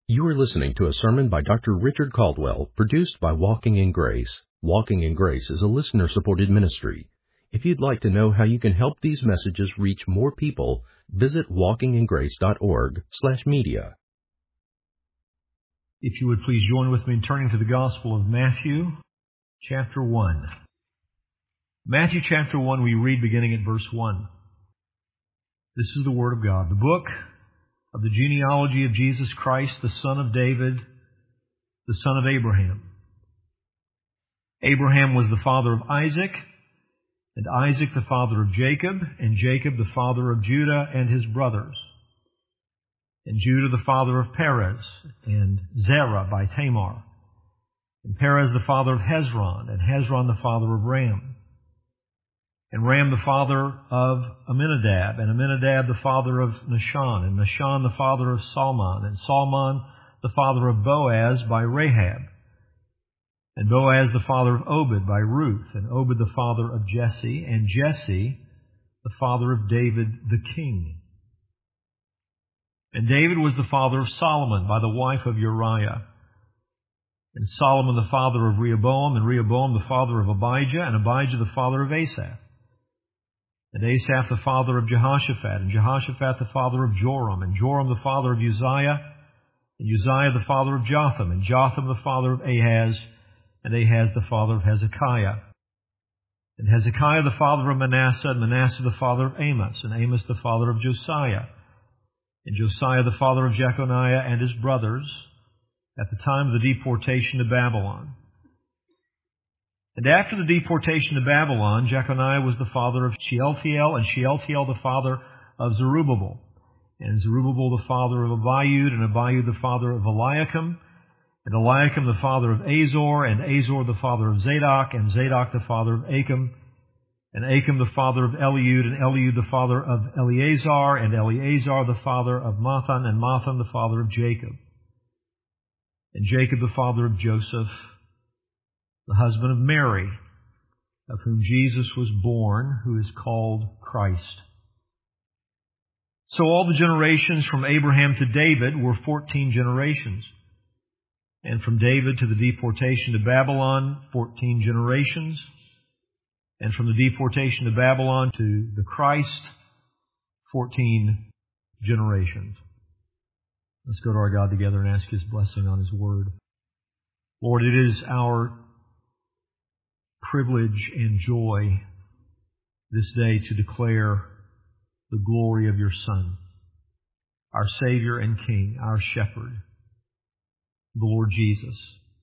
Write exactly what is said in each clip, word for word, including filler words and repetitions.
You are listening to a sermon by Doctor Richard Caldwell, produced by Walking in Grace. Walking in Grace is a listener-supported ministry. If you'd like to know how you can help these messages reach more people, visit walkingingrace.org slash media. If you would please join with me in turning to the Gospel of Matthew, chapter one. Matthew chapter one, we read beginning at verse one. This is the Word of God. The book of the genealogy of Jesus Christ, the son of David, the son of Abraham. Abraham was the father of Isaac, and Isaac the father of Jacob, and Jacob the father of Judah and his brothers, and Judah the father of Perez, and Zerah by Tamar, and Perez the father of Hezron, and Hezron the father of Ram, and Ram the father of Amminadab, and Amminadab the father of Nahshon, and Nahshon the father of Salmon, and Salmon the father of Boaz by Rahab, and Boaz the father of Obed by Ruth, and Obed the father of Jesse, and Jesse the father of David the king. And David was the father of Solomon by the wife of Uriah, and Solomon the father of Rehoboam, and Rehoboam the father of Abijah, and Abijah the father of Asaph, and Asaph the father of Jehoshaphat, and Jehoshaphat the father of Joram, and Joram the father of Uzziah, and Uzziah the father of Jotham, and Jotham the father of Ahaz, and Ahaz the father of Hezekiah, and Hezekiah the father of Manasseh, and Manasseh the father of Amos, and Amos the father of Josiah, and Josiah the father of Jeconiah and his brothers, at the time of the deportation to Babylon. And after the deportation to Babylon, Jeconiah was the father of Shealtiel, and Shealtiel the father of Zerubbabel, and Zerubbabel the father of Abiud, and Abiud the father of Eliakim, and Eliakim the father of Azor, and Azor the father of Zadok, and Zadok the father of Achim, and Achim the father of Eliud, and Eliud the father of Eleazar, and Eleazar the father of Mathan, and Mathan the father of Jacob, and Jacob the father of Joseph, the husband of Mary, of whom Jesus was born, who is called Christ. So all the generations from Abraham to David were fourteen generations. And from David to the deportation to Babylon, fourteen generations. And from the deportation to Babylon to the Christ, fourteen generations. Let's go to our God together and ask His blessing on His Word. Lord, it is our privilege and joy this day to declare the glory of your Son, our Savior and King, our Shepherd, the Lord Jesus.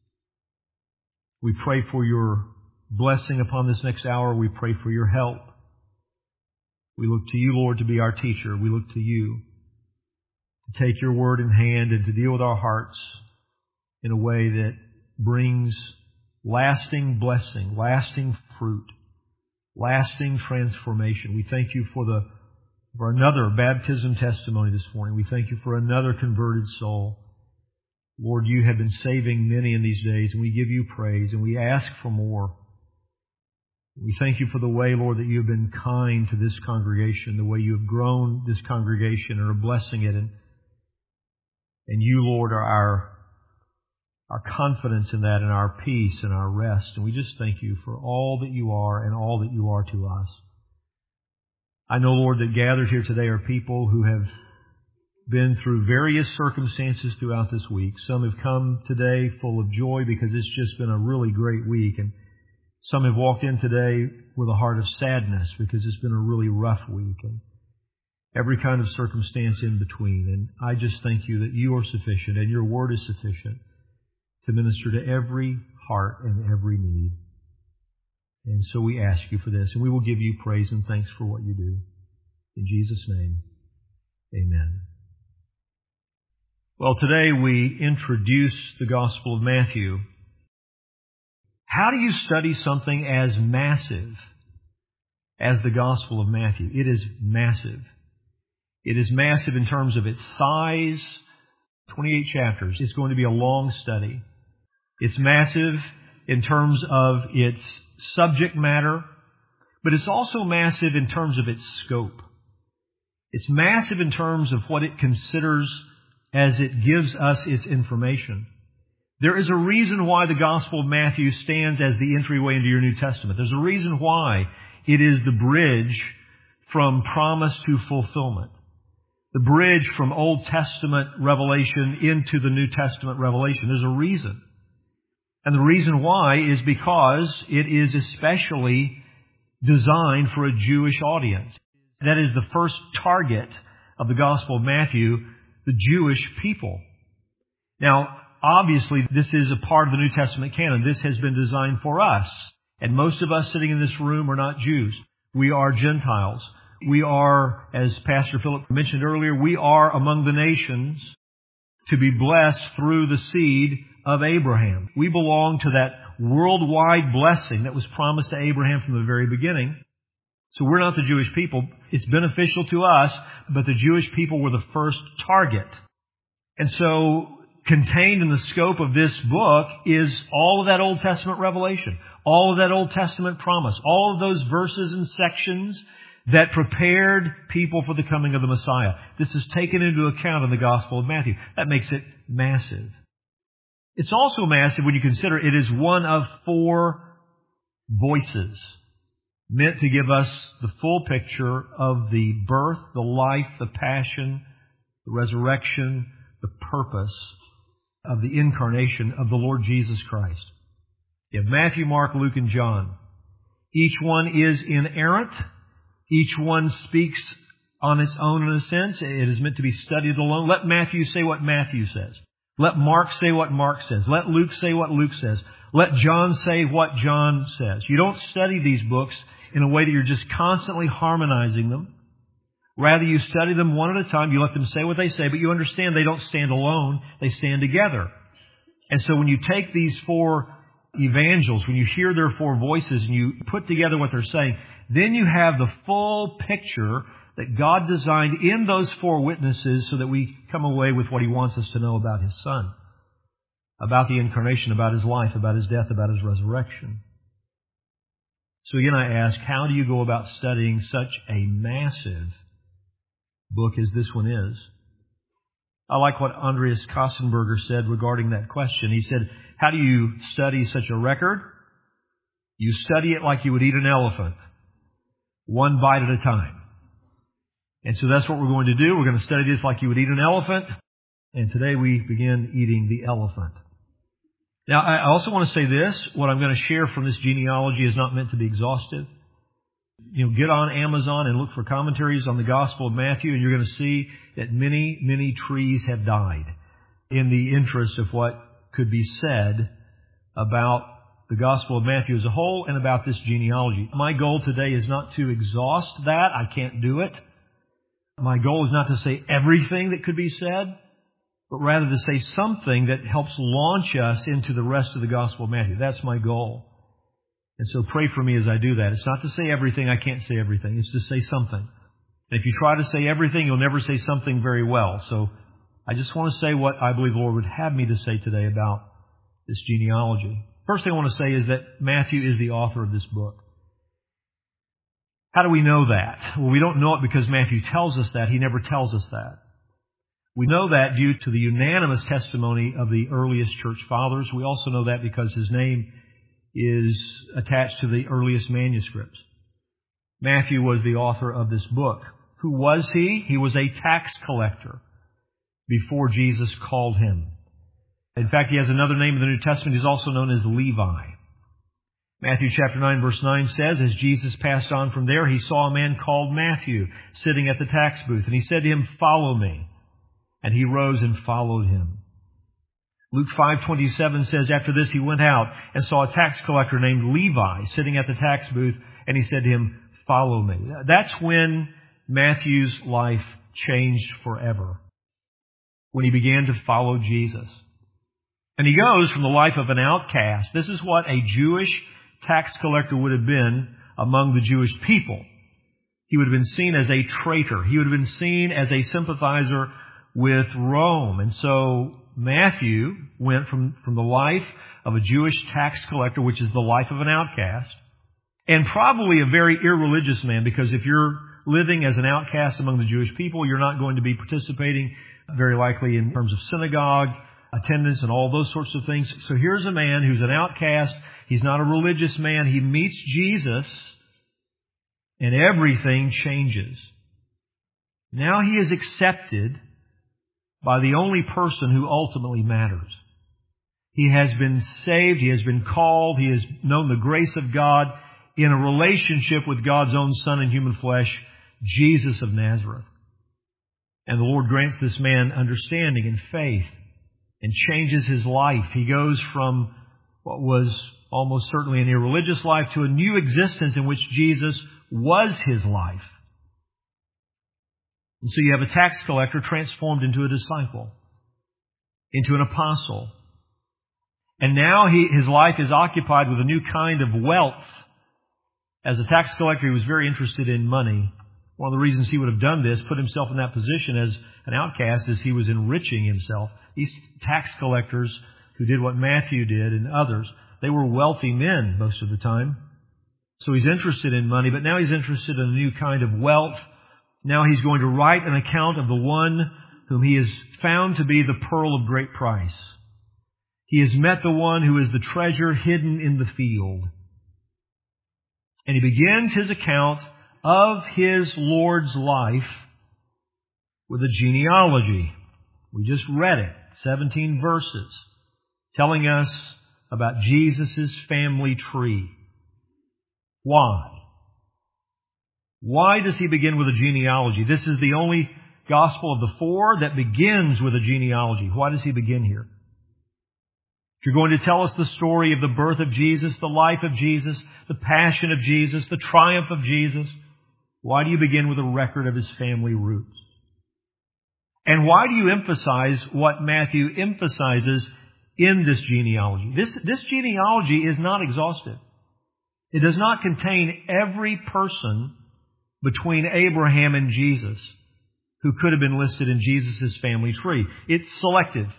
We pray for your blessing upon this next hour. We pray for your help. We look to you, Lord, to be our teacher. We look to you to take your word in hand and to deal with our hearts in a way that brings lasting blessing, lasting fruit, lasting transformation. We thank you for the for another baptism testimony this morning. We thank you for another converted soul. Lord, you have been saving many in these days, and we give you praise, and we ask for more. We thank you for the way, Lord, that you have been kind to this congregation, the way you have grown this congregation and are blessing it. And, and you, Lord, are our our confidence in that and our peace and our rest. And we just thank you for all that you are and all that you are to us. I know, Lord, that gathered here today are people who have been through various circumstances throughout this week. Some have come today full of joy because it's just been a really great week. And some have walked in today with a heart of sadness because it's been a really rough week. And every kind of circumstance in between. And I just thank you that you are sufficient and your word is sufficient to minister to every heart and every need. And so we ask you for this, and we will give you praise and thanks for what you do. In Jesus' name, amen. Well, today we introduce the Gospel of Matthew. How do you study something as massive as the Gospel of Matthew? It is massive. It is massive in terms of its size. twenty-eight chapters. It's going to be a long study. It's massive in terms of its subject matter, but it's also massive in terms of its scope. It's massive in terms of what it considers as it gives us its information. There is a reason why the Gospel of Matthew stands as the entryway into your New Testament. There's a reason why it is the bridge from promise to fulfillment. The bridge from Old Testament revelation into the New Testament revelation. There's a reason. And the reason why is because it is especially designed for a Jewish audience. That is the first target of the Gospel of Matthew, the Jewish people. Now, obviously, this is a part of the New Testament canon. This has been designed for us. And most of us sitting in this room are not Jews. We are Gentiles. We are, as Pastor Philip mentioned earlier, we are among the nations to be blessed through the seed of Abraham. We belong to that worldwide blessing that was promised to Abraham from the very beginning. So we're not the Jewish people. It's beneficial to us, but the Jewish people were the first target. And so contained in the scope of this book is all of that Old Testament revelation, all of that Old Testament promise, all of those verses and sections that prepared people for the coming of the Messiah. This is taken into account in the Gospel of Matthew. That makes it massive. It's also massive when you consider it is one of four voices meant to give us the full picture of the birth, the life, the passion, the resurrection, the purpose of the incarnation of the Lord Jesus Christ. You have Matthew, Mark, Luke, and John. Each one is inerrant. Each one speaks on its own in a sense. It is meant to be studied alone. Let Matthew say what Matthew says. Let Mark say what Mark says. Let Luke say what Luke says. Let John say what John says. You don't study these books in a way that you're just constantly harmonizing them. Rather, you study them one at a time. You let them say what they say, but you understand they don't stand alone. They stand together. And so when you take these four evangels, when you hear their four voices and you put together what they're saying, then you have the full picture that God designed in those four witnesses so that we come away with what He wants us to know about His Son, about the incarnation, about His life, about His death, about His resurrection. So again, I ask, how do you go about studying such a massive book as this one is? I like what Andreas Kostenberger said regarding that question. He said, how do you study such a record? You study it like you would eat an elephant, one bite at a time. And so that's what we're going to do. We're going to study this like you would eat an elephant. And today we begin eating the elephant. Now, I also want to say this. What I'm going to share from this genealogy is not meant to be exhaustive. You know, get on Amazon and look for commentaries on the Gospel of Matthew, and you're going to see that many, many trees have died in the interest of what could be said about the Gospel of Matthew as a whole and about this genealogy. My goal today is not to exhaust that. I can't do it. My goal is not to say everything that could be said, but rather to say something that helps launch us into the rest of the Gospel of Matthew. That's my goal. And so pray for me as I do that. It's not to say everything. I can't say everything. It's to say something. And if you try to say everything, you'll never say something very well. So I just want to say what I believe the Lord would have me to say today about this genealogy. First thing I want to say is that Matthew is the author of this book. How do we know that? Well, we don't know it because Matthew tells us that. He never tells us that. We know that due to the unanimous testimony of the earliest church fathers. We also know that because his name is attached to the earliest manuscripts. Matthew was the author of this book. Who was he? He was a tax collector before Jesus called him. In fact, he has another name in the New Testament. He's also known as Levi. Matthew chapter nine verse nine says, as Jesus passed on from there, he saw a man called Matthew sitting at the tax booth. And he said to him, follow me. And he rose and followed him. Luke five twenty-seven says, after this he went out and saw a tax collector named Levi sitting at the tax booth. And he said to him, follow me. That's when Matthew's life changed forever. When he began to follow Jesus. And he goes from the life of an outcast. This is what a Jewish tax collector would have been among the Jewish people. He would have been seen as a traitor. He would have been seen as a sympathizer with Rome. And so Matthew went from, from the life of a Jewish tax collector, which is the life of an outcast, and probably a very irreligious man, because if you're living as an outcast among the Jewish people. You're not going to be participating, very likely, in terms of synagogue attendance and all those sorts of things. So here's a man who's an outcast. He's not a religious man. He meets Jesus, and everything changes. Now he is accepted by the only person who ultimately matters. He has been saved. He has been called. He has known the grace of God in a relationship with God's own Son in human flesh, Jesus of Nazareth. And the Lord grants this man understanding and faith and changes his life. He goes from what was almost certainly an irreligious life to a new existence in which Jesus was his life. And so you have a tax collector transformed into a disciple, into an apostle. And now he, his life is occupied with a new kind of wealth. As a tax collector, he was very interested in money. One of the reasons he would have done this, put himself in that position as an outcast, is he was enriching himself. These tax collectors who did what Matthew did and others, they were wealthy men most of the time. So he's interested in money, but now he's interested in a new kind of wealth. Now he's going to write an account of the one whom he has found to be the pearl of great price. He has met the one who is the treasure hidden in the field. And he begins his account of his Lord's life with a genealogy. We just read it, seventeen verses, telling us about Jesus' family tree. Why? Why does he begin with a genealogy? This is the only gospel of the four that begins with a genealogy. Why does he begin here? If you're going to tell us the story of the birth of Jesus, the life of Jesus, the passion of Jesus, the triumph of Jesus, why do you begin with a record of his family roots? And why do you emphasize what Matthew emphasizes in this genealogy? This, this genealogy is not exhaustive. It does not contain every person between Abraham and Jesus who could have been listed in Jesus' family tree. It's selective.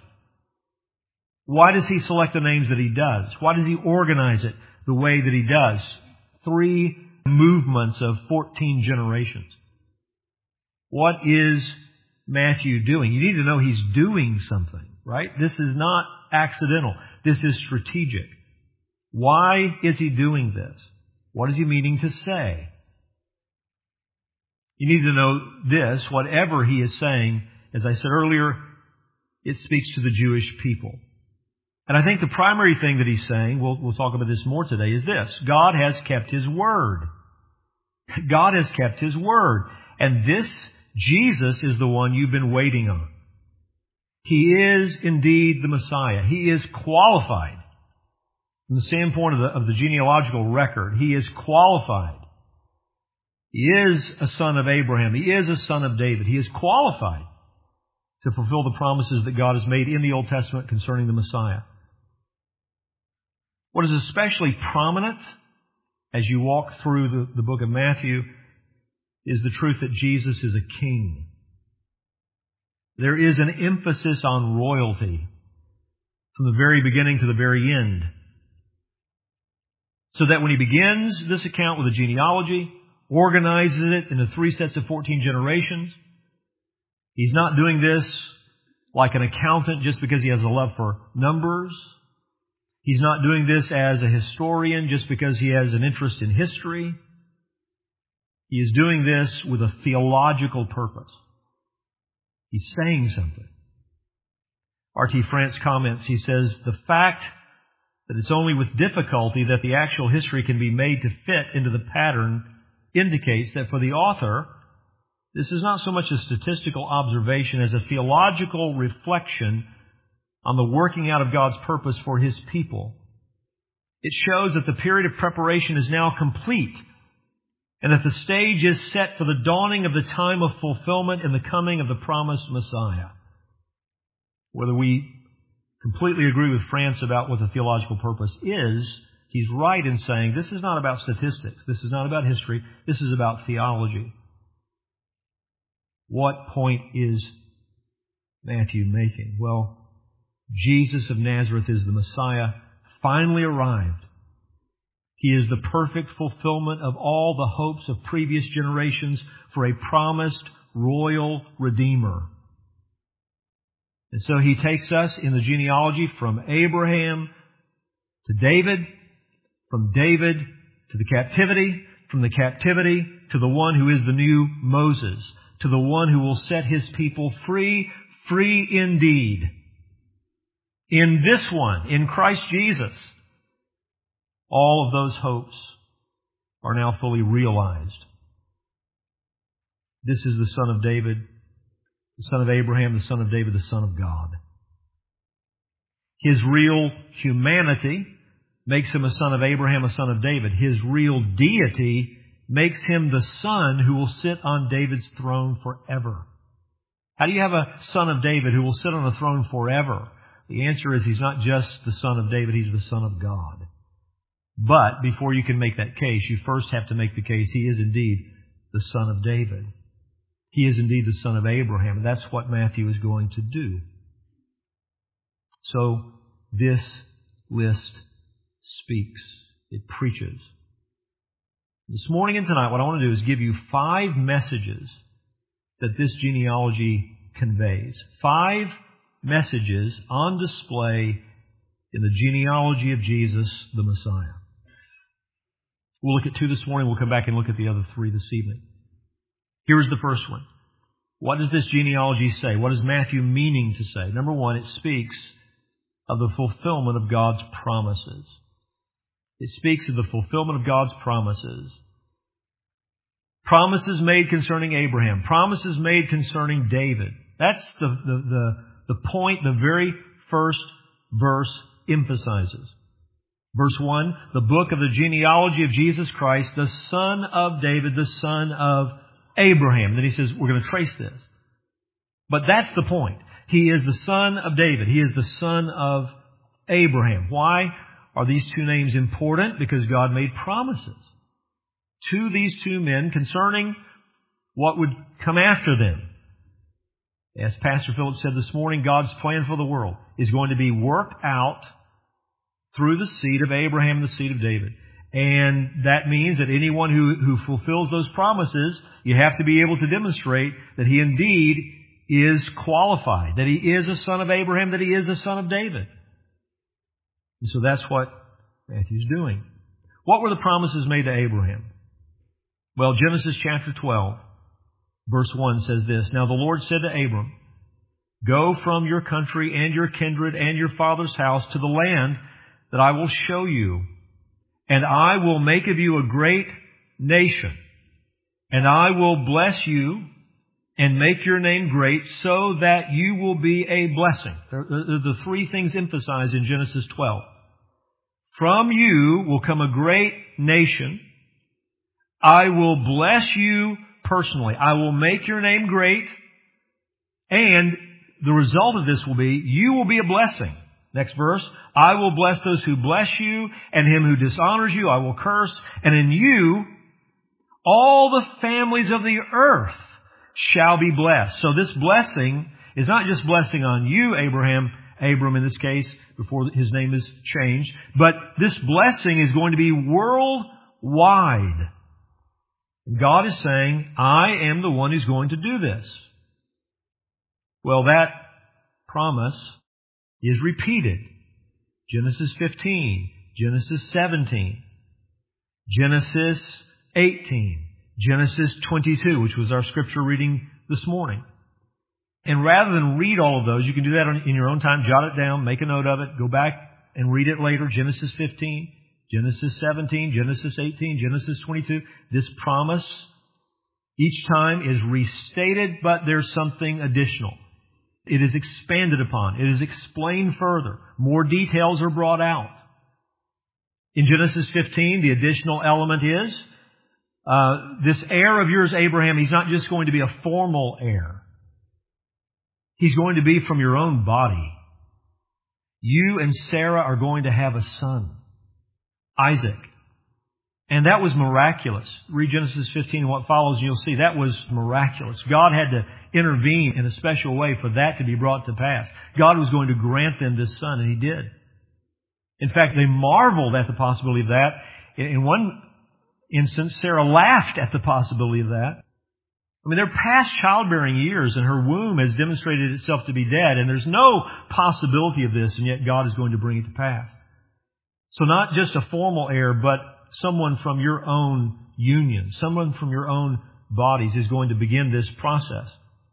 Why does he select the names that he does? Why does he organize it the way that he does? Three movements of fourteen generations. What is Matthew doing? You need to know he's doing something, right? This is not accidental. This is strategic. Why is he doing this? What is he meaning to say? You need to know this, whatever he is saying, as I said earlier, it speaks to the Jewish people. And I think the primary thing that he's saying, we'll, we'll talk about this more today, is this. God has kept His word. God has kept His word. And this Jesus is the one you've been waiting on. He is indeed the Messiah. He is qualified. From the standpoint of the, of the genealogical record, He is qualified. He is a son of Abraham. He is a son of David. He is qualified to fulfill the promises that God has made in the Old Testament concerning the Messiah. What is especially prominent as you walk through the, the book of Matthew is the truth that Jesus is a king. There is an emphasis on royalty from the very beginning to the very end. So that when he begins this account with a genealogy, organizes it into three sets of fourteen generations, he's not doing this like an accountant just because he has a love for numbers. He's not doing this as a historian just because he has an interest in history. He is doing this with a theological purpose. He's saying something. R T France comments, he says, the fact that it's only with difficulty that the actual history can be made to fit into the pattern indicates that for the author, this is not so much a statistical observation as a theological reflection on the working out of God's purpose for His people. It shows that the period of preparation is now complete and that the stage is set for the dawning of the time of fulfillment and the coming of the promised Messiah. Whether we completely agree with France about what the theological purpose is, he's right in saying this is not about statistics. This is not about history. This is about theology. What point is Matthew making? Well, Jesus of Nazareth is the Messiah, finally arrived. He is the perfect fulfillment of all the hopes of previous generations for a promised royal Redeemer. And so He takes us in the genealogy from Abraham to David, from David to the captivity, from the captivity to the one who is the new Moses, to the one who will set His people free, free indeed. In this one, in Christ Jesus, all of those hopes are now fully realized. This is the Son of David, the Son of Abraham, the Son of David, the Son of God. His real humanity makes Him a son of Abraham, a son of David. His real deity makes Him the Son who will sit on David's throne forever. How do you have a son of David who will sit on a throne forever? The answer is He's not just the Son of David, He's the Son of God. But before you can make that case, you first have to make the case He is indeed the Son of David. He is indeed the Son of Abraham. And that's what Matthew is going to do. So this list speaks. It preaches. This morning and tonight, what I want to do is give you five messages that this genealogy conveys. Five messages on display in the genealogy of Jesus, the Messiah. We'll look at two this morning. We'll come back and look at the other three this evening. Here's the first one. What does this genealogy say? What is Matthew meaning to say? Number one, it speaks of the fulfillment of God's promises. It speaks of the fulfillment of God's promises. Promises made concerning Abraham. Promises made concerning David. That's the, the, the, the point the very first verse emphasizes. Verse one, the book of the genealogy of Jesus Christ, the son of David, the son of Abraham. Then he says, we're going to trace this. But that's the point. He is the son of David. He is the son of Abraham. Why are these two names important? Because God made promises to these two men concerning what would come after them. As Pastor Philip said this morning, God's plan for the world is going to be worked out through the seed of Abraham, the seed of David. And that means that anyone who, who fulfills those promises, you have to be able to demonstrate that he indeed is qualified, that he is a son of Abraham, that he is a son of David. And so that's what Matthew's doing. What were the promises made to Abraham? Well, Genesis chapter twelve, verse one says this, Now the Lord said to Abram, Go from your country and your kindred and your father's house to the land that I will show you, and I will make of you a great nation, and I will bless you and make your name great so that you will be a blessing. The, the, the three things emphasized in Genesis twelve. From you will come a great nation. I will bless you personally. I will make your name great. And the result of this will be, you will be a blessing. Next verse. I will bless those who bless you, and him who dishonors you I will curse. And in you, all the families of the earth shall be blessed. So this blessing is not just blessing on you, Abraham, Abram in this case, before his name is changed, but this blessing is going to be worldwide. God is saying, I am the one who's going to do this. Well, that promise is repeated. Genesis fifteen, Genesis seventeen, Genesis eighteen, Genesis twenty-two, which was our scripture reading this morning. And rather than read all of those, you can do that in your own time, jot it down, make a note of it, go back and read it later. Genesis fifteen, Genesis seventeen, Genesis eighteen, Genesis twenty-two. This promise each time is restated, but there's something additional. It is expanded upon. It is explained further. More details are brought out. In Genesis fifteen, the additional element is, uh, this heir of yours, Abraham, he's not just going to be a formal heir. He's going to be from your own body. You and Sarah are going to have a son, Isaac. And that was miraculous. Read Genesis fifteen and what follows and you'll see that was miraculous. God had to intervene in a special way for that to be brought to pass. God was going to grant them this son, and He did. In fact, they marveled at the possibility of that. In one instance, Sarah laughed at the possibility of that. I mean, they're past childbearing years, and her womb has demonstrated itself to be dead, and there's no possibility of this, and yet God is going to bring it to pass. So not just a formal heir, but someone from your own union, someone from your own bodies is going to begin this process.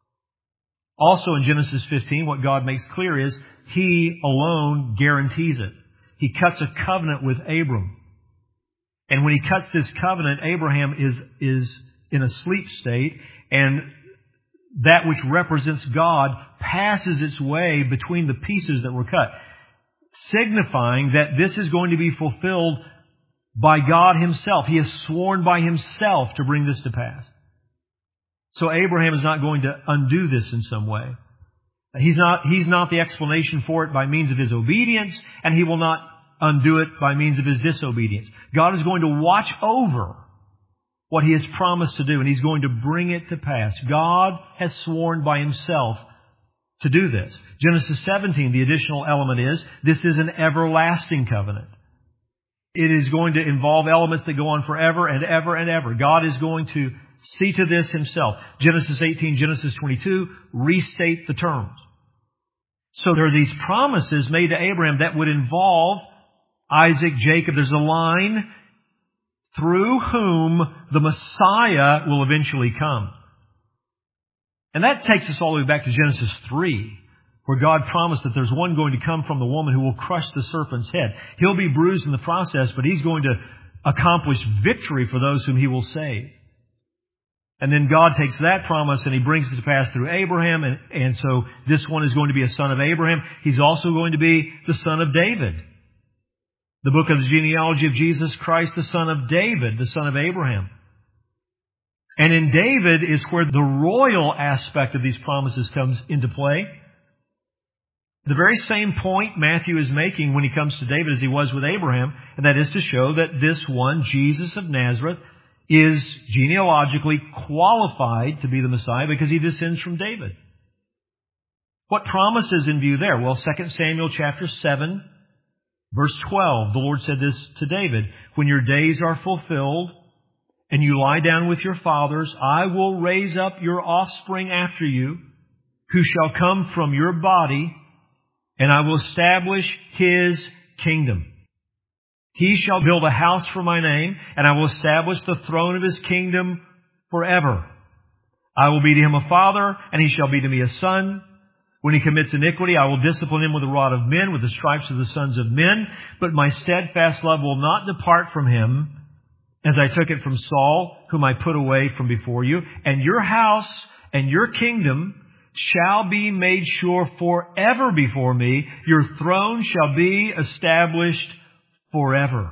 Also in Genesis fifteen, what God makes clear is He alone guarantees it. He cuts a covenant with Abram. And when He cuts this covenant, Abraham is, is in a sleep state, and that which represents God passes its way between the pieces that were cut, signifying that this is going to be fulfilled by God Himself. He has sworn by Himself to bring this to pass. So Abraham is not going to undo this in some way. He's not, he's not the explanation for it by means of his obedience, and he will not undo it by means of his disobedience. God is going to watch over what He has promised to do, and He's going to bring it to pass. God has sworn by Himself to do this. Genesis seventeen, the additional element is, this is an everlasting covenant. It is going to involve elements that go on forever and ever and ever. God is going to see to this Himself. Genesis eighteen, Genesis twenty-two restate the terms. So there are these promises made to Abraham that would involve Isaac, Jacob. There's a line through whom the Messiah will eventually come. And that takes us all the way back to Genesis three, where God promised that there's one going to come from the woman who will crush the serpent's head. He'll be bruised in the process, but He's going to accomplish victory for those whom He will save. And then God takes that promise and He brings it to pass through Abraham, and, and so this one is going to be a son of Abraham. He's also going to be the son of David. The book of the genealogy of Jesus Christ, the son of David, the son of Abraham. And in David is where the royal aspect of these promises comes into play. The very same point Matthew is making when he comes to David as he was with Abraham, and that is to show that this one, Jesus of Nazareth, is genealogically qualified to be the Messiah because He descends from David. What promise is in view there? Well, Second Samuel chapter seven, verse twelve, the Lord said this to David, "When your days are fulfilled and you lie down with your fathers, I will raise up your offspring after you, who shall come from your body, and I will establish His kingdom. He shall build a house for my name, and I will establish the throne of His kingdom forever. I will be to him a father, and he shall be to me a son. When he commits iniquity, I will discipline him with the rod of men, with the stripes of the sons of men. But my steadfast love will not depart from him, as I took it from Saul, whom I put away from before you. And your house and your kingdom shall be made sure forever before me. Your throne shall be established forever."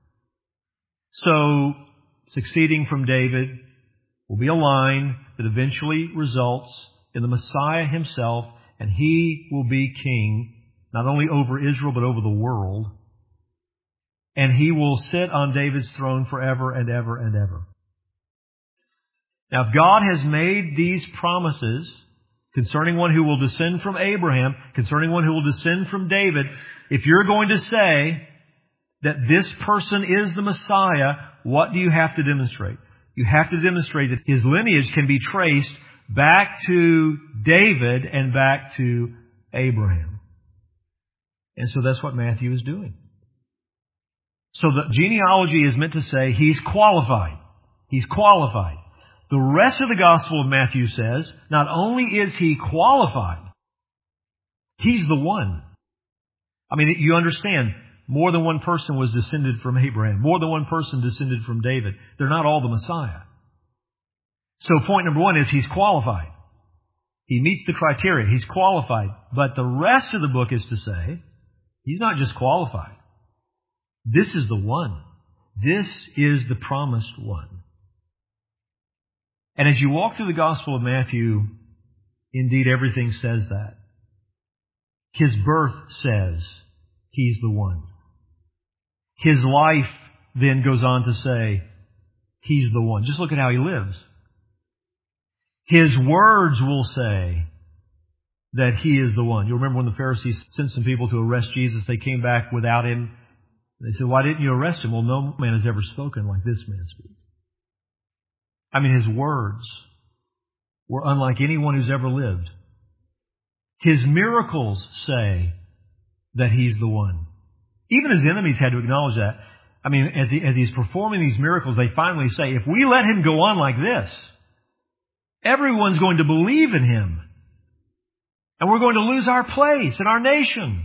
So, succeeding from David will be a line that eventually results in the Messiah Himself, and He will be king, not only over Israel, but over the world. And He will sit on David's throne forever and ever and ever. Now, if God has made these promises concerning one who will descend from Abraham, concerning one who will descend from David, if you're going to say that this person is the Messiah, what do you have to demonstrate? You have to demonstrate that his lineage can be traced back to David and back to Abraham. And so that's what Matthew is doing. So the genealogy is meant to say he's qualified. He's qualified. The rest of the Gospel of Matthew says, not only is he qualified, he's the one. I mean, you understand, more than one person was descended from Abraham. More than one person descended from David. They're not all the Messiah. So point number one is he's qualified. He meets the criteria. He's qualified. But the rest of the book is to say, he's not just qualified. This is the one. This is the promised one. And as you walk through the Gospel of Matthew, indeed everything says that. His birth says he's the one. His life then goes on to say he's the one. Just look at how he lives. His words will say that he is the one. You remember when the Pharisees sent some people to arrest Jesus, they came back without him. They said, why didn't you arrest him? Well, no man has ever spoken like this man speaks. I mean, his words were unlike anyone who's ever lived. His miracles say that he's the one. Even his enemies had to acknowledge that. I mean, as, he, as he's performing these miracles, they finally say, if we let him go on like this, everyone's going to believe in him. And we're going to lose our place in our nation.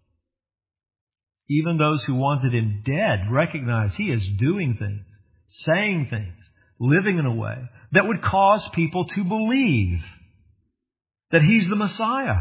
Even those who wanted him dead recognize he is doing things, saying things, living in a way that would cause people to believe that he's the Messiah.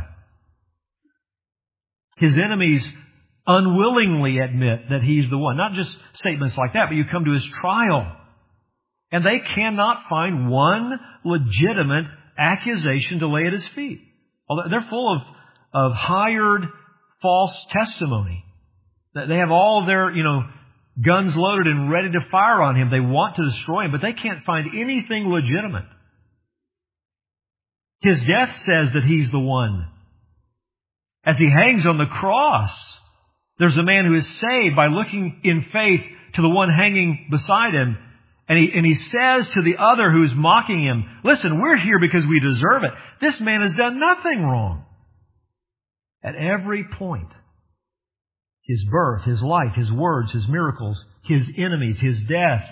His enemies unwillingly admit that he's the one. Not just statements like that, but you come to his trial, and they cannot find one legitimate accusation to lay at his feet. They're full of, of hired false testimony. They have all of their, you know, guns loaded and ready to fire on him. They want to destroy him, but they can't find anything legitimate. His death says that he's the one. As he hangs on the cross, there's a man who is saved by looking in faith to the one hanging beside him. And he, and he says to the other who is mocking him, listen, we're here because we deserve it. This man has done nothing wrong. At every point, his birth, his life, his words, his miracles, his enemies, his death,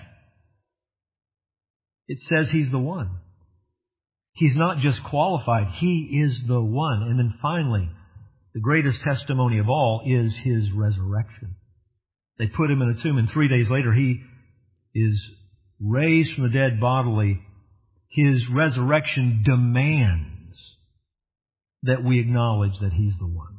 it says he's the one. He's not just qualified, he is the one. And then finally, the greatest testimony of all is his resurrection. They put him in a tomb, and three days later he is raised from the dead bodily. His resurrection demands that we acknowledge that he's the one.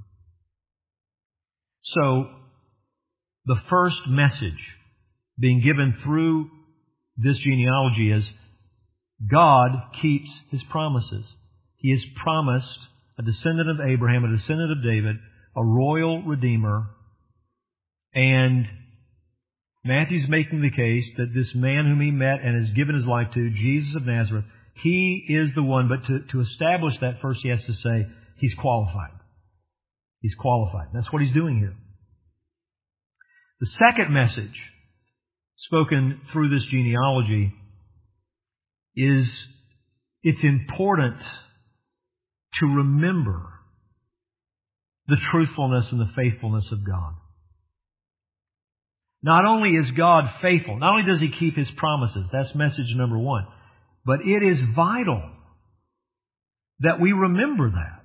So, the first message being given through this genealogy is God keeps his promises. He has promised a descendant of Abraham, a descendant of David, a royal redeemer, and Matthew's making the case that this man whom he met and has given his life to, Jesus of Nazareth, he is the one. But to, to establish that first, he has to say he's qualified. He's qualified. That's what he's doing here. The second message spoken through this genealogy is it's important to remember the truthfulness and the faithfulness of God. Not only is God faithful, not only does he keep his promises, that's message number one, but it is vital that we remember that.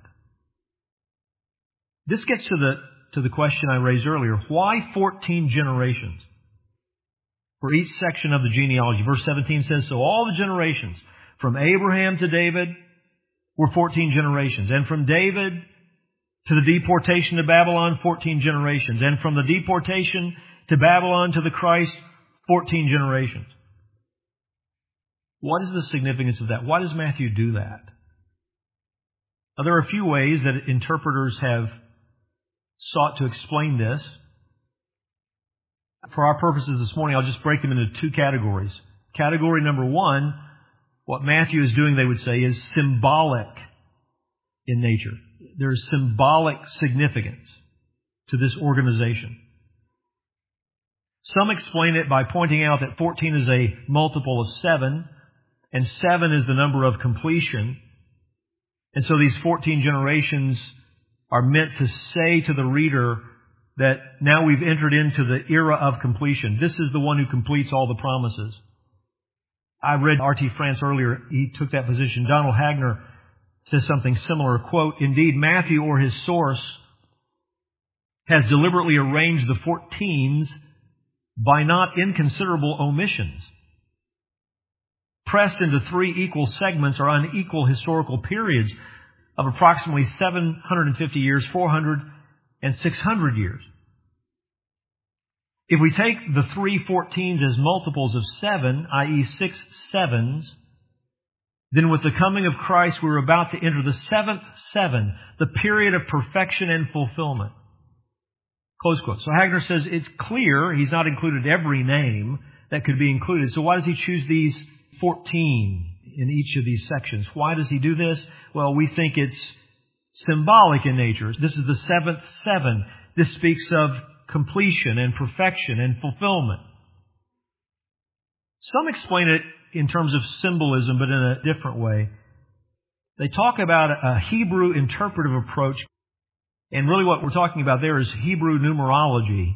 This gets to the, to the question I raised earlier. Why fourteen generations? For each section of the genealogy. Verse seventeen says, so all the generations from Abraham to David were fourteen generations. And from David to the deportation to Babylon, fourteen generations. And from the deportation to Babylon to the Christ, fourteen generations. What is the significance of that? Why does Matthew do that? Now, there are a few ways that interpreters have sought to explain this. For our purposes this morning, I'll just break them into two categories. Category number one, what Matthew is doing, they would say, is symbolic in nature. There is symbolic significance to this organization. Some explain it by pointing out that fourteen is a multiple of seven, and seven is the number of completion. And so these fourteen generations are meant to say to the reader that now we've entered into the era of completion. This is the one who completes all the promises. I read R T France earlier. He took that position. Donald Hagner says something similar. Quote, indeed, Matthew or his source has deliberately arranged the fourteens by not inconsiderable omissions, pressed into three equal segments or unequal historical periods of approximately seven hundred fifty years, four hundred, and six hundred years. If we take the three fourteens as multiples of seven, that is six sevens, then with the coming of Christ, we're about to enter the seventh seven, the period of perfection and fulfillment. Close quote. So Hagner says it's clear he's not included every name that could be included. So why does he choose these fourteen in each of these sections? Why does he do this? Well, we think it's symbolic in nature. This is the seventh seven. This speaks of completion and perfection and fulfillment. Some explain it in terms of symbolism, but in a different way. They talk about a Hebrew interpretive approach, and really what we're talking about there is Hebrew numerology.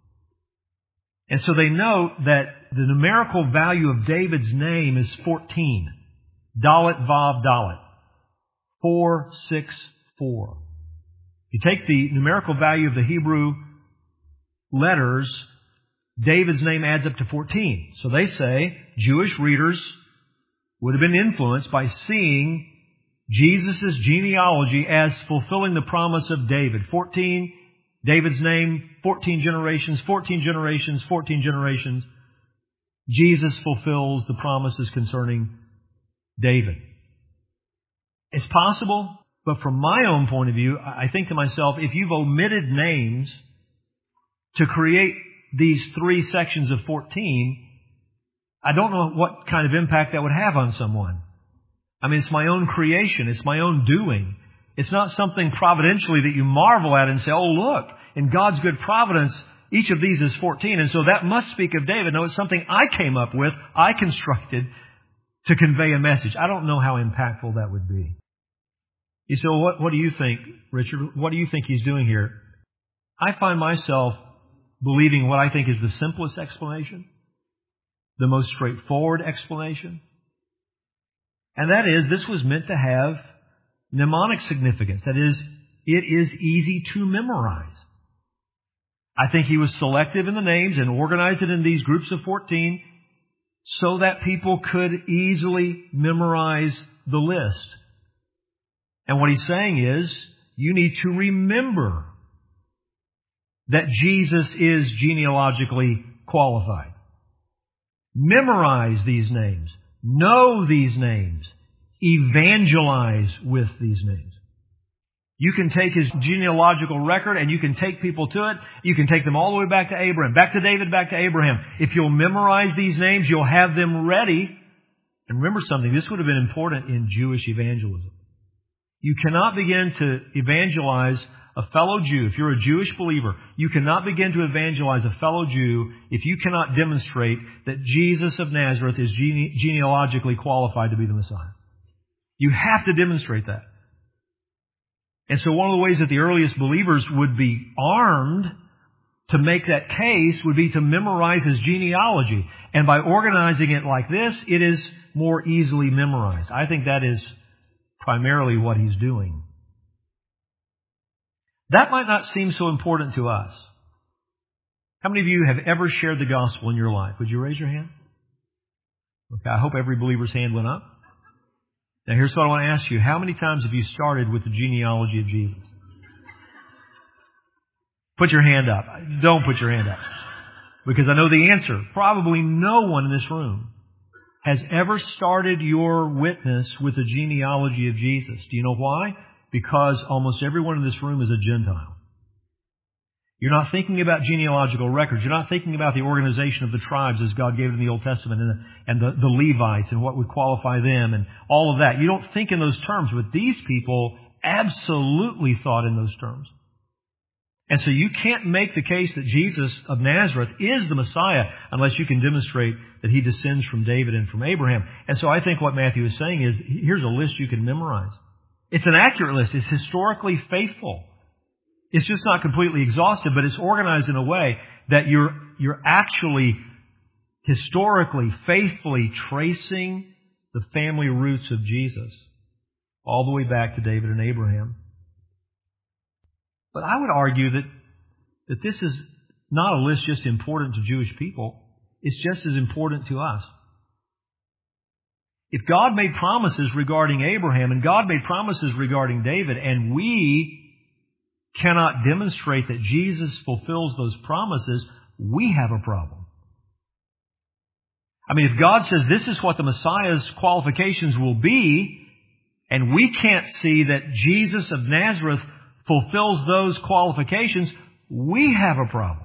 And so they note that the numerical value of David's name is fourteen. Dalet Vav Dalet. four six four. If you take the numerical value of the Hebrew letters, David's name adds up to fourteen. So they say Jewish readers would have been influenced by seeing Jesus' genealogy as fulfilling the promise of David. fourteen, David's name, fourteen generations, fourteen generations, fourteen generations. Jesus fulfills the promises concerning David. It's possible, but from my own point of view, I think to myself, if you've omitted names to create these three sections of fourteen, I don't know what kind of impact that would have on someone. I mean, it's my own creation. It's my own doing. It's not something providentially that you marvel at and say, oh, look, in God's good providence, each of these is fourteen, and so that must speak of David. No, it's something I came up with, I constructed to convey a message. I don't know how impactful that would be. You say, well, what, what do you think, Richard? What do you think he's doing here? I find myself believing what I think is the simplest explanation, the most straightforward explanation. And that is, this was meant to have mnemonic significance. That is, it is easy to memorize. I think he was selective in the names and organized it in these groups of fourteen so that people could easily memorize the list. And what he's saying is, you need to remember that Jesus is genealogically qualified. Memorize these names. Know these names. Evangelize with these names. You can take his genealogical record and you can take people to it. You can take them all the way back to Abraham, back to David, back to Abraham. If you'll memorize these names, you'll have them ready. And remember something, this would have been important in Jewish evangelism. You cannot begin to evangelize a fellow Jew. If you're a Jewish believer, you cannot begin to evangelize a fellow Jew if you cannot demonstrate that Jesus of Nazareth is gene- genealogically qualified to be the Messiah. You have to demonstrate that. And so one of the ways that the earliest believers would be armed to make that case would be to memorize his genealogy. And by organizing it like this, it is more easily memorized. I think that is primarily what he's doing. That might not seem so important to us. How many of you have ever shared the gospel in your life? Would you raise your hand? Okay, I hope every believer's hand went up. Now here's what I want to ask you. How many times have you started with the genealogy of Jesus? Put your hand up. Don't put your hand up. Because I know the answer. Probably no one in this room has ever started your witness with the genealogy of Jesus. Do you know why? Because almost everyone in this room is a Gentile. You're not thinking about genealogical records. You're not thinking about the organization of the tribes as God gave it in the Old Testament and, the, and the, the Levites and what would qualify them and all of that. You don't think in those terms, but these people absolutely thought in those terms. And so you can't make the case that Jesus of Nazareth is the Messiah unless you can demonstrate that he descends from David and from Abraham. And so I think what Matthew is saying is, here's a list you can memorize. It's an accurate list. It's historically faithful. It's just not completely exhaustive, but it's organized in a way that you're, you're actually historically, faithfully tracing the family roots of Jesus all the way back to David and Abraham. But I would argue that, that this is not a list just important to Jewish people. It's just as important to us. If God made promises regarding Abraham and God made promises regarding David, and we cannot demonstrate that Jesus fulfills those promises, we have a problem. I mean, if God says this is what the Messiah's qualifications will be, and we can't see that Jesus of Nazareth fulfills those qualifications, we have a problem.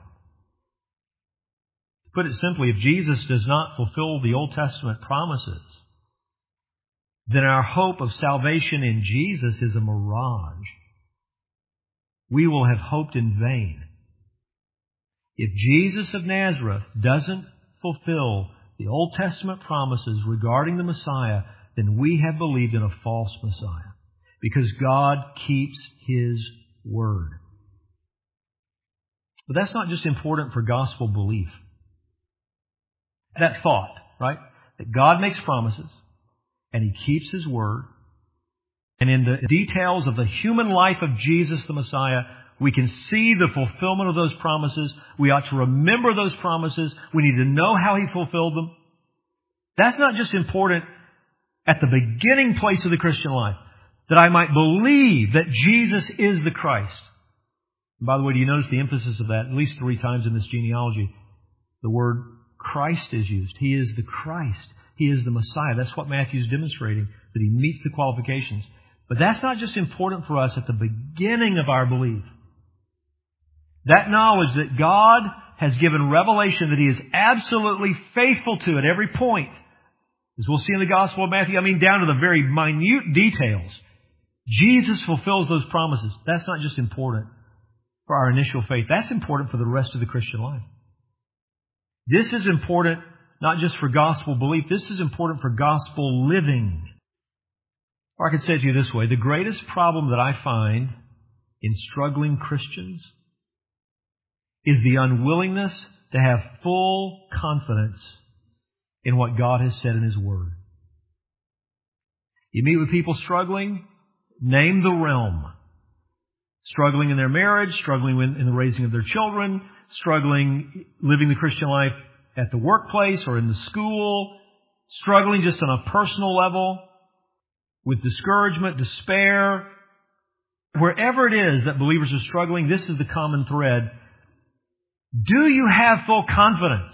To put it simply, if Jesus does not fulfill the Old Testament promises, then our hope of salvation in Jesus is a mirage. We will have hoped in vain. If Jesus of Nazareth doesn't fulfill the Old Testament promises regarding the Messiah, then we have believed in a false Messiah. Because God keeps His word. But that's not just important for gospel belief. That thought, right? That God makes promises and He keeps His word. And in the details of the human life of Jesus the Messiah, we can see the fulfillment of those promises. We ought to remember those promises. We need to know how He fulfilled them. That's not just important at the beginning place of the Christian life, that I might believe that Jesus is the Christ. And by the way, do you notice the emphasis of that? At least three times in this genealogy, the word Christ is used. He is the Christ. He is the Messiah. That's what Matthew's demonstrating, that He meets the qualifications. But that's not just important for us at the beginning of our belief. That knowledge that God has given revelation that He is absolutely faithful to at every point, as we'll see in the Gospel of Matthew, I mean down to the very minute details. Jesus fulfills those promises. That's not just important for our initial faith. That's important for the rest of the Christian life. This is important not just for gospel belief. This is important for gospel living. Or I could say it to you this way. The greatest problem that I find in struggling Christians is the unwillingness to have full confidence in what God has said in His Word. You meet with people struggling, name the realm. Struggling in their marriage, struggling in the raising of their children, struggling living the Christian life at the workplace or in the school, struggling just on a personal level with discouragement, despair. Wherever it is that believers are struggling, this is the common thread. Do you have full confidence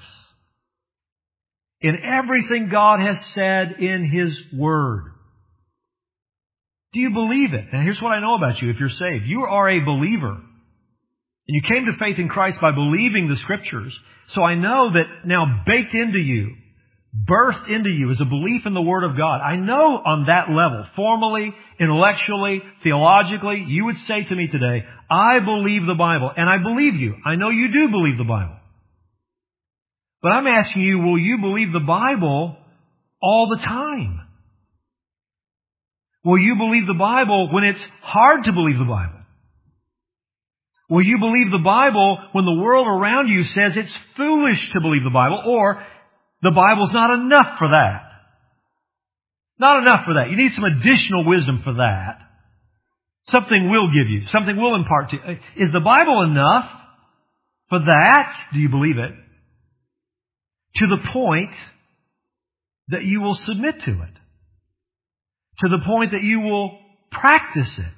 in everything God has said in His Word? Do you believe it? Now here's what I know about you if you're saved. You are a believer. And you came to faith in Christ by believing the Scriptures. So I know that now baked into you, birthed into you is a belief in the Word of God. I know on that level, formally, intellectually, theologically, you would say to me today, I believe the Bible. And I believe you. I know you do believe the Bible. But I'm asking you, will you believe the Bible all the time? Will you believe the Bible when it's hard to believe the Bible? Will you believe the Bible when the world around you says it's foolish to believe the Bible, or the Bible's not enough for that? Not enough for that. You need some additional wisdom for that. Something will give you. Something will impart to you. Is the Bible enough for that? Do you believe it? To the point that you will submit to it. To the point that you will practice it.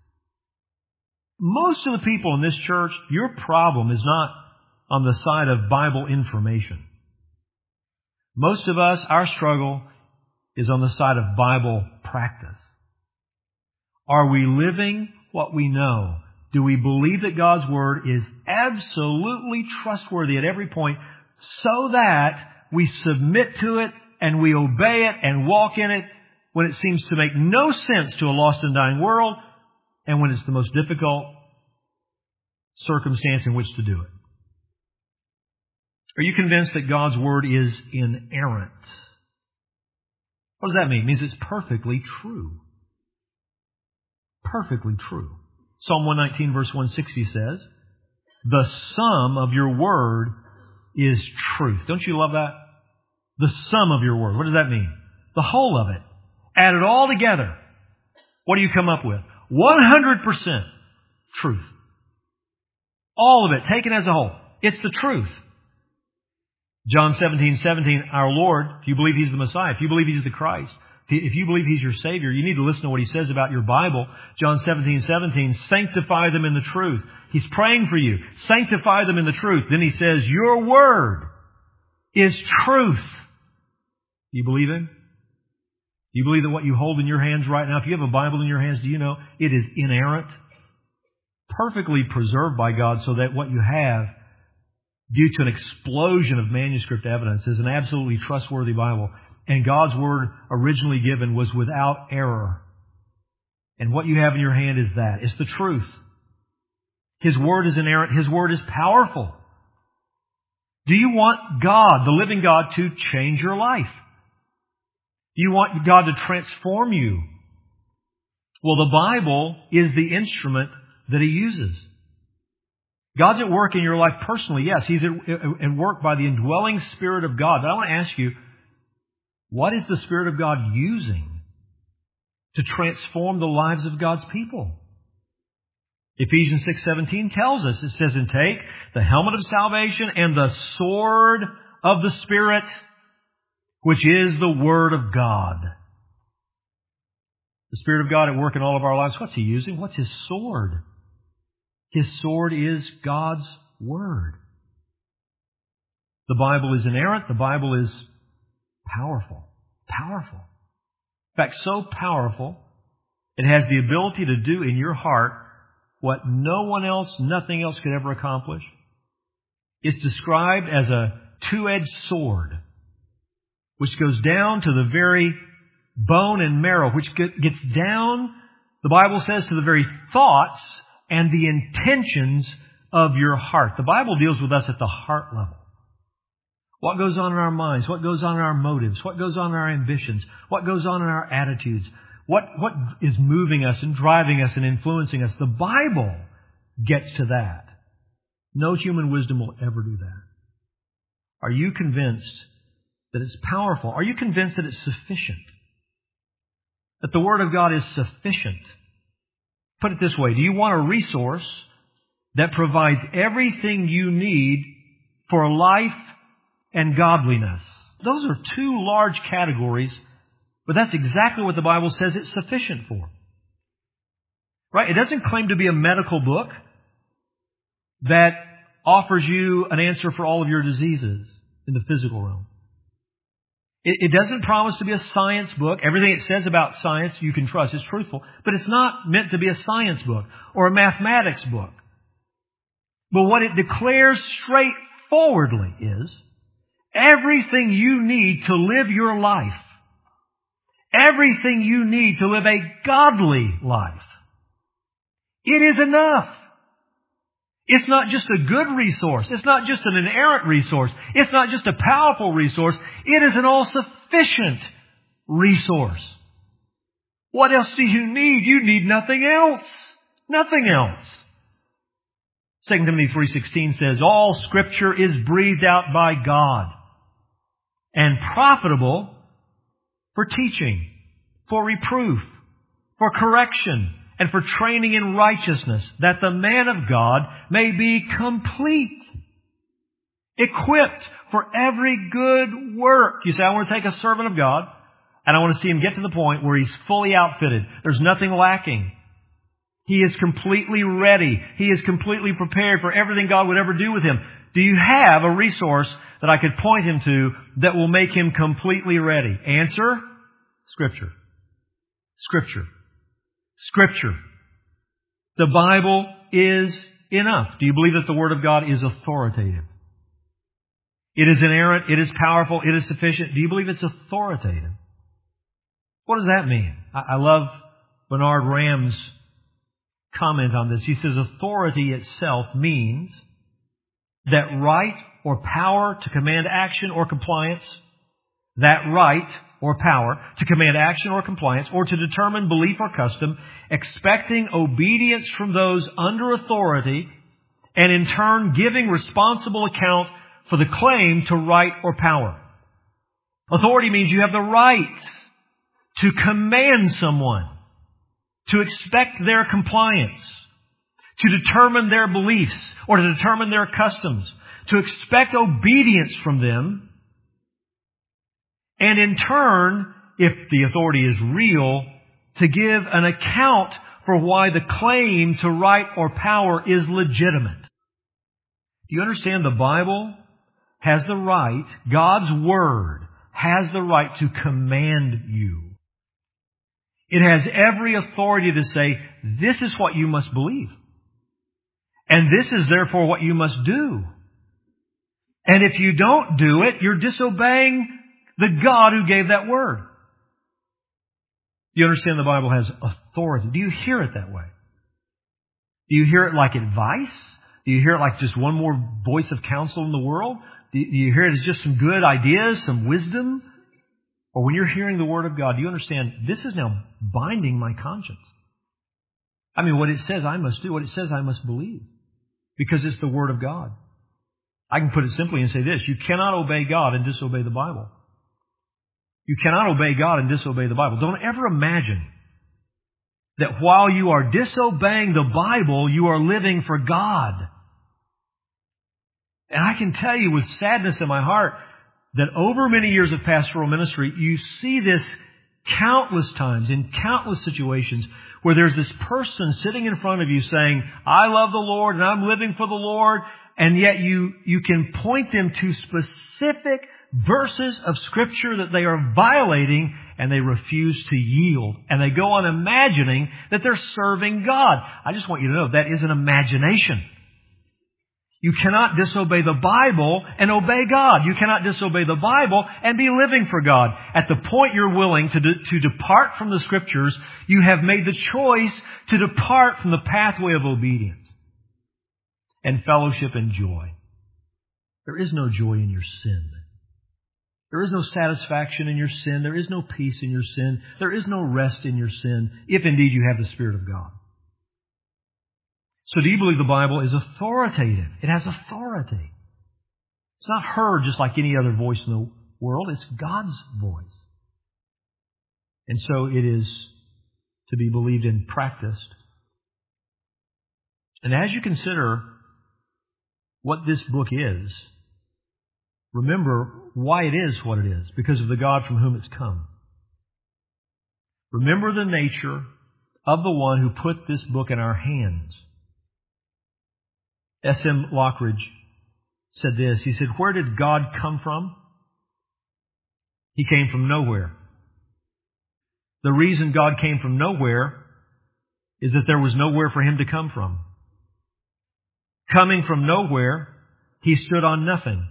Most of the people in this church, your problem is not on the side of Bible information. Most of us, our struggle is on the side of Bible practice. Are we living what we know? Do we believe that God's Word is absolutely trustworthy at every point so that we submit to it and we obey it and walk in it when it seems to make no sense to a lost and dying world and when it's the most difficult circumstance in which to do it? Are you convinced that God's Word is inerrant? What does that mean? It means it's perfectly true. Perfectly true. Psalm one nineteen verse one sixty says, the sum of your word is truth. Don't you love that? The sum of your word. What does that mean? The whole of it. Add it all together. What do you come up with? one hundred percent truth. All of it, taken as a whole. It's the truth. John seventeen seventeen, our Lord, if you believe He's the Messiah, if you believe He's the Christ, if you believe He's your Savior, you need to listen to what He says about your Bible. John seventeen seventeen, sanctify them in the truth. He's praying for you. Sanctify them in the truth. Then He says, your word is truth. Do you believe Him? Do you believe that what you hold in your hands right now, if you have a Bible in your hands, do you know it is inerrant? Perfectly preserved by God so that what you have, due to an explosion of manuscript evidence, is an absolutely trustworthy Bible. And God's Word originally given was without error. And what you have in your hand is that. It's the truth. His Word is inerrant. His Word is powerful. Do you want God, the living God, to change your life? Do you want God to transform you? Well, the Bible is the instrument that He uses. God's at work in your life personally. Yes, He's at, at work by the indwelling Spirit of God. But I want to ask you, what is the Spirit of God using to transform the lives of God's people? Ephesians six seventeen tells us, it says, and take the helmet of salvation and the sword of the Spirit, which is the Word of God. The Spirit of God at work in all of our lives. What's He using? What's His sword? His sword is God's Word. The Bible is inerrant. The Bible is powerful. Powerful. In fact, so powerful, it has the ability to do in your heart what no one else, nothing else could ever accomplish. It's described as a two-edged sword, which goes down to the very bone and marrow, which gets down, the Bible says, to the very thoughts and the intentions of your heart. The Bible deals with us at the heart level. What goes on in our minds? What goes on in our motives? What goes on in our ambitions? What goes on in our attitudes? What, what is moving us and driving us and influencing us? The Bible gets to that. No human wisdom will ever do that. Are you convinced that it's powerful? Are you convinced that it's sufficient? That the Word of God is sufficient? Put it this way. Do you want a resource that provides everything you need for life and godliness? Those are two large categories, but that's exactly what the Bible says it's sufficient for. Right? It doesn't claim to be a medical book that offers you an answer for all of your diseases in the physical realm. It, it doesn't promise to be a science book. Everything it says about science you can trust. It's truthful. But it's not meant to be a science book or a mathematics book. But what it declares straightforwardly is everything you need to live your life, everything you need to live a godly life, it is enough. It's not just a good resource. It's not just an inerrant resource. It's not just a powerful resource. It is an all-sufficient resource. What else do you need? You need nothing else. Nothing else. Second Timothy three sixteen says, all Scripture is breathed out by God and profitable for teaching, for reproof, for correction, and for training in righteousness, that the man of God may be complete, equipped for every good work. You say, I want to take a servant of God, and I want to see him get to the point where he's fully outfitted. There's nothing lacking. He is completely ready. He is completely prepared for everything God would ever do with him. Do you have a resource that I could point him to that will make him completely ready? Answer, Scripture. Scripture. Scripture. The Bible is enough. Do you believe that the Word of God is authoritative? It is inerrant. It is powerful. It is sufficient. Do you believe it's authoritative? What does that mean? I love Bernard Ram's comment on this. He says authority itself means that right or power to command action or compliance, that right or power to command action or compliance, or to determine belief or custom, expecting obedience from those under authority, and in turn giving responsible account for the claim to right or power. Authority means you have the right to command someone, to expect their compliance, to determine their beliefs, or to determine their customs, to expect obedience from them, and in turn, if the authority is real, to give an account for why the claim to right or power is legitimate. Do you understand the Bible has the right, God's Word has the right to command you. It has every authority to say, this is what you must believe. And this is therefore what you must do. And if you don't do it, you're disobeying the God who gave that word. Do you understand the Bible has authority? Do you hear it that way? Do you hear it like advice? Do you hear it like just one more voice of counsel in the world? Do you hear it as just some good ideas, some wisdom? Or when you're hearing the Word of God, do you understand this is now binding my conscience? I mean, what it says I must do, what it says I must believe. Because it's the Word of God. I can put it simply and say this: you cannot obey God and disobey the Bible. You cannot obey God and disobey the Bible. Don't ever imagine that while you are disobeying the Bible, you are living for God. And I can tell you with sadness in my heart that over many years of pastoral ministry, you see this countless times in countless situations where there's this person sitting in front of you saying, I love the Lord and I'm living for the Lord, and yet you, you can point them to specific verses of Scripture that they are violating, and they refuse to yield. And they go on imagining that they're serving God. I just want you to know that is an imagination. You cannot disobey the Bible and obey God. You cannot disobey the Bible and be living for God. At the point you're willing to, de- to depart from the Scriptures, you have made the choice to depart from the pathway of obedience and fellowship and joy. There is no joy in your sin. There is no satisfaction in your sin. There is no peace in your sin. There is no rest in your sin, if indeed you have the Spirit of God. So do you believe the Bible is authoritative? It has authority. It's not heard just like any other voice in the world. It's God's voice. And so it is to be believed and practiced. And as you consider what this book is, remember why it is what it is, because of the God from whom it's come. Remember the nature of the one who put this book in our hands. S M Lockridge said this. He said, where did God come from? He came from nowhere. The reason God came from nowhere is that there was nowhere for Him to come from. Coming from nowhere, He stood on nothing.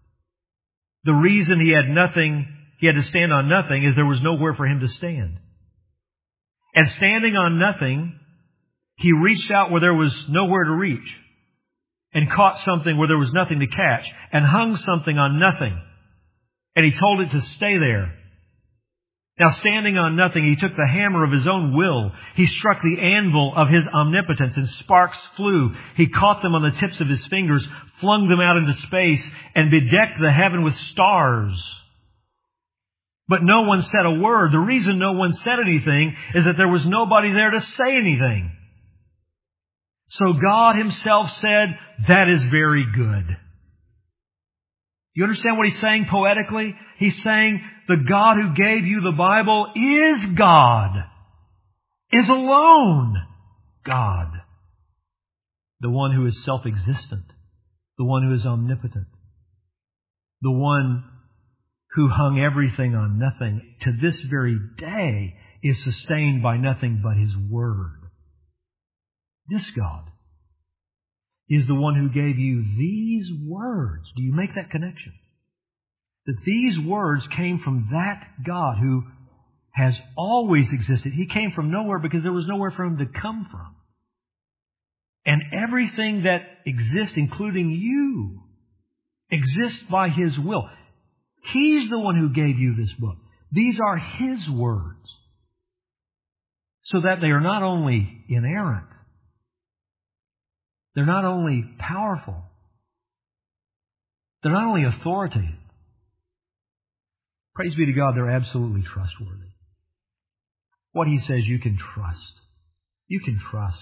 The reason He had nothing, He had to stand on nothing, is there was nowhere for Him to stand. And standing on nothing, He reached out where there was nowhere to reach, and caught something where there was nothing to catch, and hung something on nothing. And He told it to stay there. Now, standing on nothing, He took the hammer of His own will. He struck the anvil of His omnipotence, and sparks flew. He caught them on the tips of His fingers, flung them out into space, and bedecked the heaven with stars. But no one said a word. The reason no one said anything is that there was nobody there to say anything. So God Himself said, that is very good. You understand what He's saying poetically? He's saying the God who gave you the Bible is God, is alone God. The one who is self-existent, the one who is omnipotent, the one who hung everything on nothing, to this very day is sustained by nothing but His Word. This God is the one who gave you these words. Do you make that connection? That these words came from that God who has always existed. He came from nowhere because there was nowhere for Him to come from. And everything that exists, including you, exists by His will. He's the one who gave you this book. These are His words. So that they are not only inerrant, they're not only powerful, they're not only authoritative. Praise be to God, they're absolutely trustworthy. What He says you can trust. You can trust.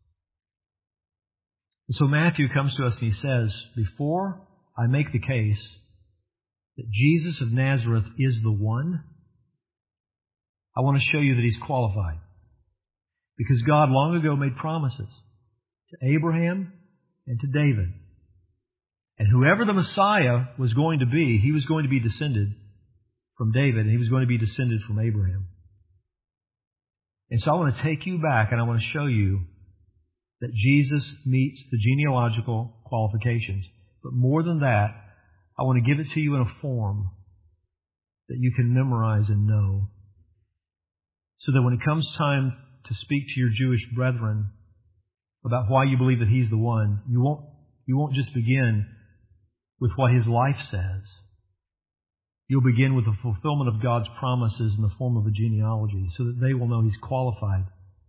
And so Matthew comes to us and he says, before I make the case that Jesus of Nazareth is the one, I want to show you that He's qualified. Because God long ago made promises to Abraham and to David. And whoever the Messiah was going to be, He was going to be descended from David, and He was going to be descended from Abraham. And so I want to take you back and I want to show you that Jesus meets the genealogical qualifications. But more than that, I want to give it to you in a form that you can memorize and know, so that when it comes time to speak to your Jewish brethren about why you believe that He's the one, you won't You won't just begin with what His life says. You'll begin with the fulfillment of God's promises in the form of a genealogy so that they will know He's qualified.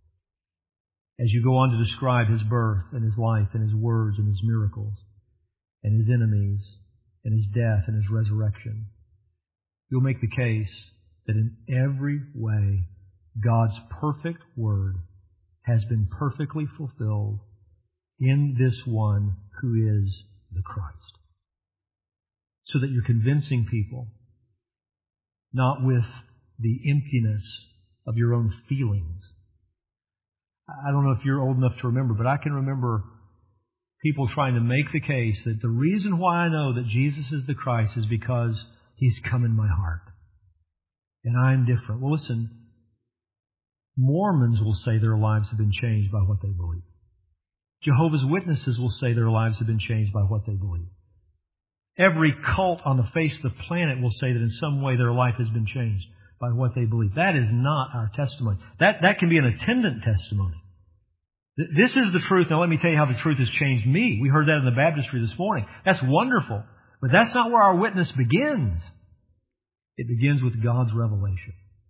As you go on to describe His birth and His life and His words and His miracles and His enemies and His death and His resurrection, you'll make the case that in every way God's perfect Word has been perfectly fulfilled in this one who is the Christ. So that you're convincing people, not with the emptiness of your own feelings. I don't know if you're old enough to remember, but I can remember people trying to make the case that the reason why I know that Jesus is the Christ is because He's come in my heart. And I'm different. Well, listen, Mormons will say their lives have been changed by what they believe. Jehovah's Witnesses will say their lives have been changed by what they believe. Every cult on the face of the planet will say that in some way their life has been changed by what they believe. That is not our testimony. That, that can be an attendant testimony. This is the truth. Now let me tell you how the truth has changed me. We heard that in the baptistry this morning. That's wonderful. But that's not where our witness begins. It begins with God's revelation.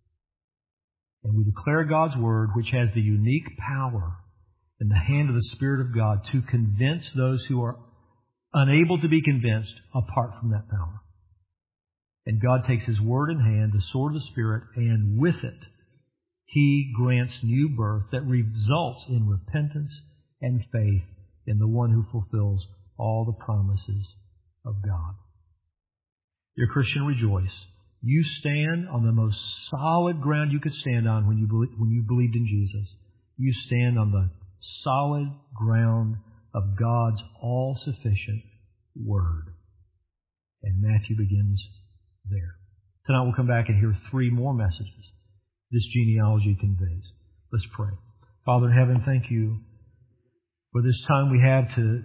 And we declare God's Word, which has the unique power in the hand of the Spirit of God to convince those who are unable to be convinced apart from that power. And God takes His Word in hand, the sword of the Spirit, and with it, He grants new birth that results in repentance and faith in the one who fulfills all the promises of God. Dear Christian, rejoice. You stand on the most solid ground you could stand on when you when you believed in Jesus. You stand on the solid ground of God's all-sufficient Word. And Matthew begins there. Tonight we'll come back and hear three more messages this genealogy conveys. Let's pray. Father in heaven, thank You for this time we have to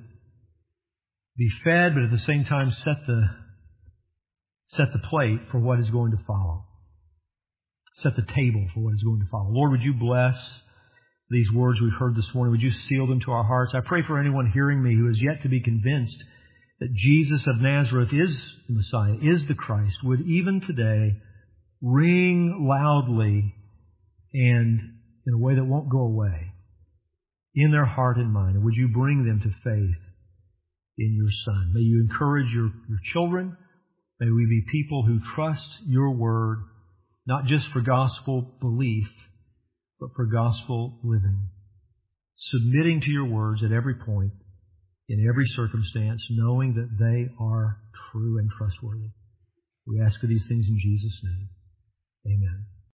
be fed, but at the same time set the set the plate for what is going to follow. Set the table for what is going to follow. Lord, would You bless these words we've heard this morning? Would You seal them to our hearts? I pray for anyone hearing me who is yet to be convinced that Jesus of Nazareth is the Messiah, is the Christ, would even today ring loudly and in a way that won't go away in their heart and mind. And would You bring them to faith in Your Son? May You encourage Your, your children. May we be people who trust Your Word, not just for gospel belief, but for gospel living. Submitting to Your words at every point, in every circumstance, knowing that they are true and trustworthy. We ask for these things in Jesus' name. Amen.